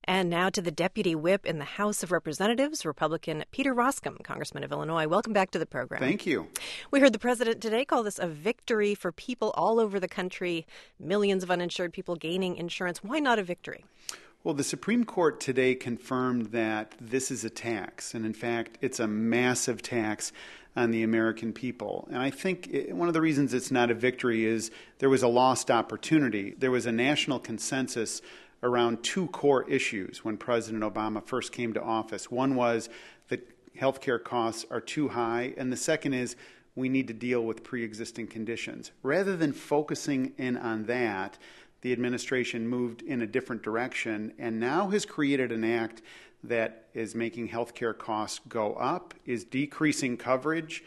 And now to the deputy whip in the House of Representatives, Republican Peter Roskam, Congressman of Illinois. Welcome back to the program. Thank you. We heard the president today call this a victory for people all over the country, millions of uninsured people gaining insurance. Why not a victory? Well, the Supreme Court today confirmed that this is a tax, and in fact, it's a massive tax on the American people. And I think one of the reasons it's not a victory is there was a lost opportunity. There was a national consensus around two core issues when President Obama first came to office. One was that healthcare costs are too high, and the second is we need to deal with pre-existing conditions. Rather than focusing in on that, the administration moved in a different direction and now has created an act that is making healthcare costs go up, is decreasing coverage,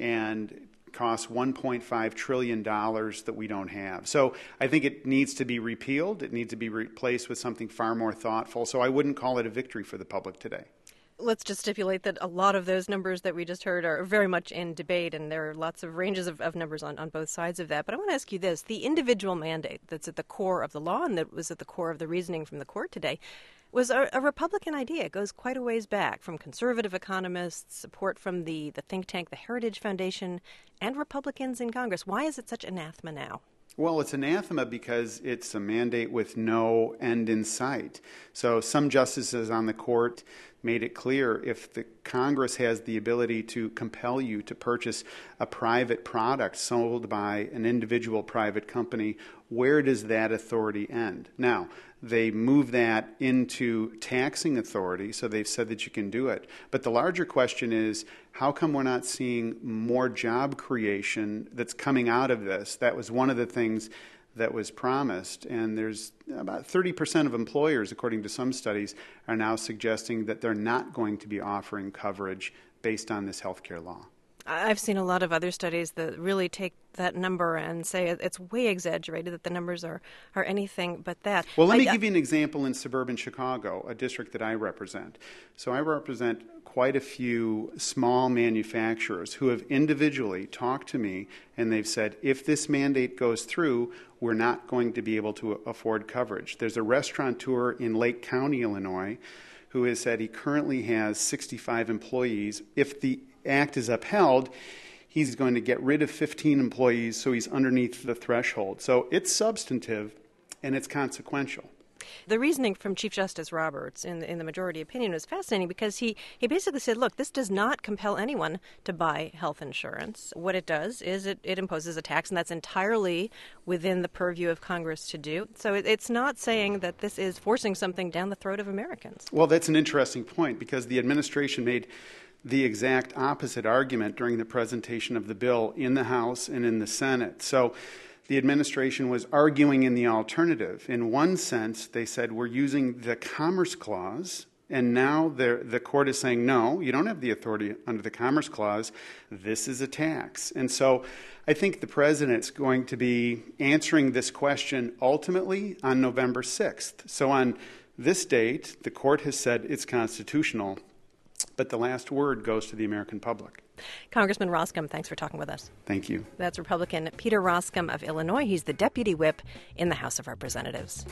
and costs $1.5 trillion that we don't have. So I think it needs to be repealed. It needs to be replaced with something far more thoughtful. So I wouldn't call it a victory for the public today. Let's just stipulate that a lot of those numbers that we just heard are very much in debate, and there are lots of ranges of numbers on both sides of that. But I want to ask you this. The individual mandate that's at the core of the law and that was at the core of the reasoning from the court today was a Republican idea. It goes quite a ways back from conservative economists, support from the think tank, the Heritage Foundation, and Republicans in Congress. Why is it such anathema now? Well, it's anathema because it's a mandate with no end in sight. So some justices on the court made it clear if the Congress has the ability to compel you to purchase a private product sold by an individual private company, where does that authority end? Now, they move that into taxing authority, so they've said that you can do it. But the larger question is, how come we're not seeing more job creation that's coming out of this? That was one of the things that was promised, and there's about 30% of employers, according to some studies, are now suggesting that they're not going to be offering coverage based on this health care law. I've seen a lot of other studies that really take that number and say it's way exaggerated, that the numbers are anything but that. Well, let me give you an example in suburban Chicago, a district that I represent. So I represent quite a few small manufacturers who have individually talked to me, and they've said, if this mandate goes through, we're not going to be able to afford coverage. There's a restaurateur in Lake County, Illinois, who has said he currently has 65 employees. If the act is upheld, he's going to get rid of 15 employees, so he's underneath the threshold. So it's substantive and it's consequential. The reasoning from Chief Justice Roberts in the majority opinion was fascinating because he basically said, look, this does not compel anyone to buy health insurance. What it does is it imposes a tax, and that's entirely within the purview of Congress to do. So it's not saying that this is forcing something down the throat of Americans. Well, that's an interesting point because the administration made the exact opposite argument during the presentation of the bill in the House and in the Senate. So the administration was arguing in the alternative. In one sense, they said, we're using the Commerce Clause, and now the court is saying, no, you don't have the authority under the Commerce Clause. This is a tax. And so I think the president's going to be answering this question ultimately on November 6th. So on this date, the court has said it's constitutional, but the last word goes to the American public. Congressman Roskam, thanks for talking with us. Thank you. That's Republican Peter Roskam of Illinois. He's the deputy whip in the House of Representatives.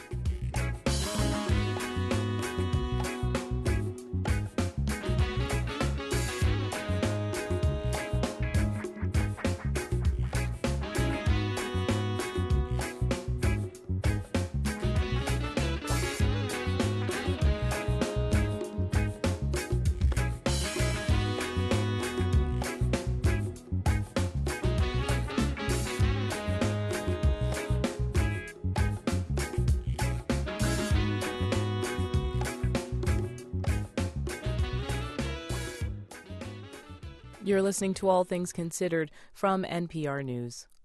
You're listening to All Things Considered from NPR News.